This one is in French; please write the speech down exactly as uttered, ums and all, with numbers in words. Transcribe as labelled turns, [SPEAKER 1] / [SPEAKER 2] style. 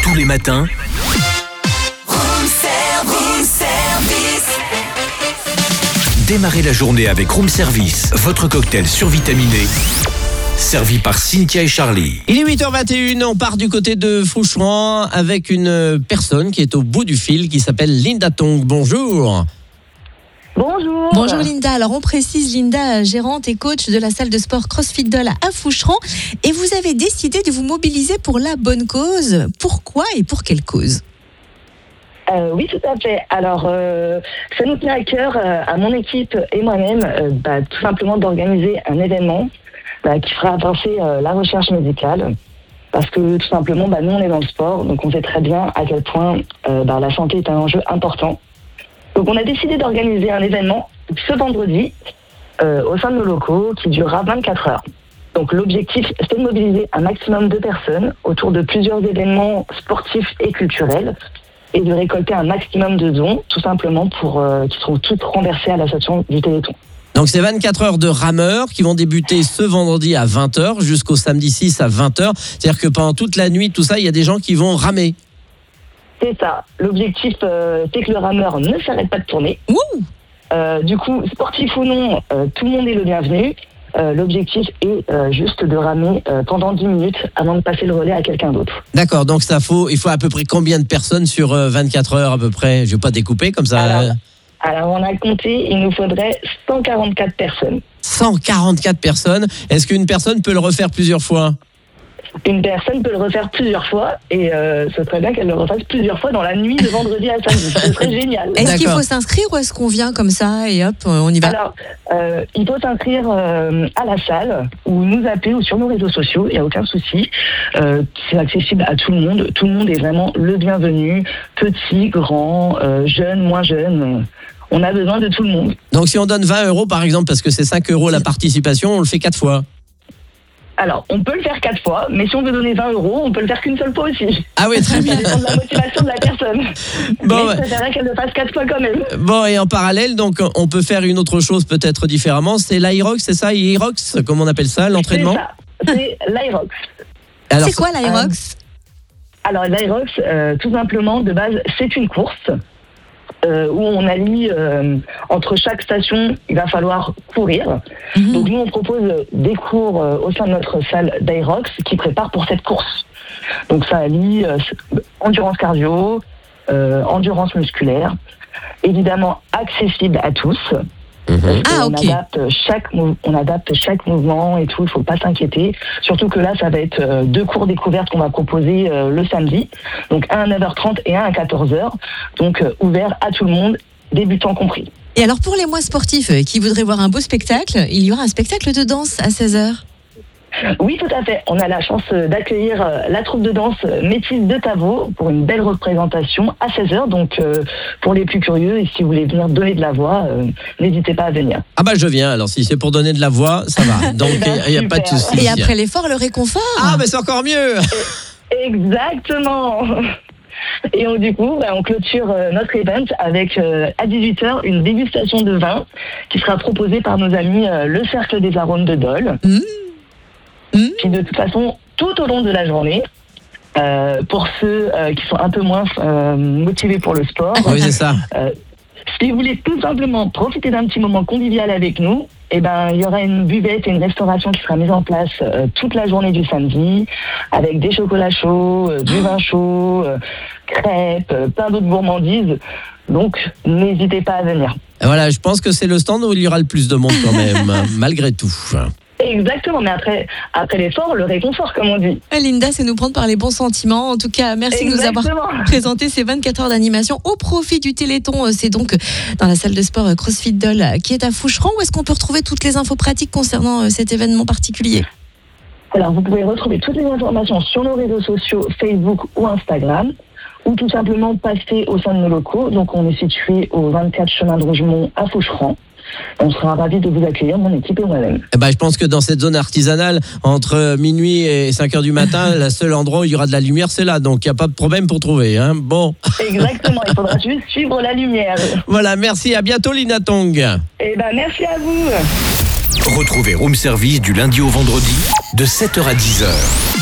[SPEAKER 1] Tous les matins,
[SPEAKER 2] Room service, service.
[SPEAKER 1] démarrez la journée avec Room Service, votre cocktail survitaminé, servi par Cynthia et Charlie.
[SPEAKER 3] Il est huit heures vingt et une, on part du côté de Foucheron avec une personne qui est au bout du fil, qui s'appelle Linda Tong. Bonjour.
[SPEAKER 4] Bonjour.
[SPEAKER 5] Bonjour Linda, alors on précise Linda, gérante et coach de la salle de sport CrossFit Doll à Foucheron, et vous avez décidé de vous mobiliser pour la bonne cause. Pourquoi et pour quelle cause ?
[SPEAKER 4] Euh, oui, tout à fait. Alors, euh, ça nous tient à cœur, euh, à mon équipe et moi-même, euh, bah, tout simplement d'organiser un événement bah, qui fera avancer euh, la recherche médicale. Parce que tout simplement, bah, nous, on est dans le sport, donc on sait très bien à quel point euh, bah, la santé est un enjeu important. Donc, on a décidé d'organiser un événement ce vendredi euh, au sein de nos locaux qui durera vingt-quatre heures. Donc, l'objectif, c'est de mobiliser un maximum de personnes autour de plusieurs événements sportifs et culturels et de récolter un maximum de dons, tout simplement pour euh, qui seront toutes renversées à l'association du Téléthon.
[SPEAKER 3] Donc c'est vingt-quatre heures de rameurs qui vont débuter ce vendredi à vingt heures jusqu'au samedi six à vingt heures. C'est-à-dire que pendant toute la nuit, tout ça, il y a des gens qui vont ramer.
[SPEAKER 4] C'est ça. L'objectif, euh, c'est que le rameur ne s'arrête pas de tourner.
[SPEAKER 5] Ouh
[SPEAKER 4] Euh, du coup, sportif ou non, euh, tout le monde est le bienvenu. Euh, l'objectif est euh, juste de ramer euh, pendant dix minutes avant de passer le relais à quelqu'un d'autre.
[SPEAKER 3] D'accord, donc ça faut, il faut à peu près combien de personnes sur euh, vingt-quatre heures à peu près ? Je ne vais pas découper comme ça.
[SPEAKER 4] Alors, alors, on a compté, il nous faudrait cent quarante-quatre personnes.
[SPEAKER 3] cent quarante-quatre personnes. Est-ce qu'une personne peut le refaire plusieurs fois ?
[SPEAKER 4] Une personne peut le refaire plusieurs fois et euh, ce serait bien qu'elle le refasse plusieurs fois dans la nuit de vendredi à samedi. Ce serait génial.
[SPEAKER 5] Est-ce qu'il
[SPEAKER 3] D'accord.
[SPEAKER 5] faut s'inscrire ou est-ce qu'on vient comme ça et hop, on y va ?
[SPEAKER 4] Alors, euh, il faut s'inscrire euh, à la salle ou nous appeler ou sur nos réseaux sociaux, il n'y a aucun souci. Euh, c'est accessible à tout le monde. Tout le monde est vraiment le bienvenu, petit, grand, euh, jeune, moins jeune. On a besoin de tout le monde.
[SPEAKER 3] Donc si on donne vingt euros par exemple, parce que c'est cinq euros la participation, on le fait quatre fois.
[SPEAKER 4] Alors, on peut le faire quatre fois, mais si on veut donner vingt euros, on peut le faire qu'une seule fois aussi.
[SPEAKER 3] Ah oui, très bien.
[SPEAKER 4] Ça dépend de la motivation de la personne.
[SPEAKER 3] Bon,
[SPEAKER 4] mais
[SPEAKER 3] ouais.
[SPEAKER 4] je préférerais qu'elle le fasse quatre fois quand même.
[SPEAKER 3] Bon, et en parallèle, donc on peut faire une autre chose peut-être différemment. C'est l'Aerox, c'est ça, Aerox, comme on appelle ça, l'entraînement.
[SPEAKER 4] C'est ça, c'est l'Aerox.
[SPEAKER 3] Alors,
[SPEAKER 5] C'est quoi l'Aerox ?
[SPEAKER 4] Alors, l'Aerox, euh, tout simplement, de base, c'est une course euh, où on allie, euh, entre chaque station, il va falloir courir.
[SPEAKER 5] Mhm.
[SPEAKER 4] Donc, nous, on propose des cours euh, au sein de notre salle d'Aerox qui prépare pour cette course. Donc, ça allie euh, endurance cardio, euh, endurance musculaire, évidemment accessible à tous.
[SPEAKER 3] Mhm.
[SPEAKER 5] Ah,
[SPEAKER 4] on,
[SPEAKER 5] ok.
[SPEAKER 4] adapte chaque mou- on adapte chaque mouvement et tout, il ne faut pas s'inquiéter. Surtout que là, ça va être euh, deux cours découvertes qu'on va proposer euh, le samedi. Donc un à neuf heures trente et un à quatorze heures. Donc euh, ouvert à tout le monde, débutants compris.
[SPEAKER 5] Et alors pour les moins sportifs euh, qui voudraient voir un beau spectacle, il y aura un spectacle de danse à seize heures.
[SPEAKER 4] Oui, tout à fait. On a la chance euh, d'accueillir euh, la troupe de danse euh, Métis de Tavaux pour une belle représentation à seize heures. Donc euh, pour les plus curieux et si vous voulez venir donner de la voix, euh, n'hésitez pas à venir.
[SPEAKER 3] Ah bah je viens, alors si c'est pour donner de la voix, ça va. Donc
[SPEAKER 4] Eh ben,
[SPEAKER 3] il n'y a pas de
[SPEAKER 4] super.
[SPEAKER 3] souci.
[SPEAKER 5] Et après l'effort, le réconfort.
[SPEAKER 3] Ah mais c'est encore mieux.
[SPEAKER 4] Exactement. Et on, du coup, bah, on clôture euh, notre event avec euh, à dix-huit heures une dégustation de vin qui sera proposée par nos amis euh, le Cercle des Arômes de Dole.
[SPEAKER 5] Mmh. Mmh.
[SPEAKER 4] Puis de toute façon, tout au long de la journée, euh, pour ceux euh, qui sont un peu moins euh, motivés pour le sport,
[SPEAKER 3] Oui c'est ça.
[SPEAKER 4] euh, si vous voulez tout simplement profiter d'un petit moment convivial avec nous, eh ben, il y aura une buvette et une restauration qui sera mise en place euh, toute la journée du samedi, avec des chocolats chauds, euh, du vin chaud, euh, crêpes, euh, plein d'autres gourmandises. Donc, n'hésitez pas à venir.
[SPEAKER 3] Voilà, je pense que c'est le stand où il y aura le plus de monde quand même, malgré tout.
[SPEAKER 4] Exactement, mais après, après l'effort, le réconfort, comme on dit.
[SPEAKER 5] Linda, c'est nous prendre par les bons sentiments. En tout cas, merci de nous avoir
[SPEAKER 4] Exactement.
[SPEAKER 5] présenté ces vingt-quatre heures d'animation au profit du Téléthon. C'est donc dans la salle de sport CrossFit Doll qui est à Foucheron. Où est-ce qu'on peut retrouver toutes les infos pratiques concernant cet événement particulier ?
[SPEAKER 4] Alors, vous pouvez retrouver toutes les informations sur nos réseaux sociaux, Facebook ou Instagram, ou tout simplement passer au sein de nos locaux. Donc, on est situé au vingt-quatre chemin de Rougemont à Foucheron. On sera ravis de vous accueillir, mon équipe et moi-même.
[SPEAKER 3] Eh ben, je pense que dans cette zone artisanale, entre minuit et cinq heures du matin, le seul endroit où il y aura de la lumière, c'est là. Donc, il n'y a pas de problème pour trouver. Hein. Bon,
[SPEAKER 4] Exactement, il faudra juste suivre la lumière.
[SPEAKER 3] voilà, merci. À bientôt, Linda Tong.
[SPEAKER 4] Eh ben, merci à vous.
[SPEAKER 1] Retrouvez Room Service du lundi au vendredi de sept heures à dix heures.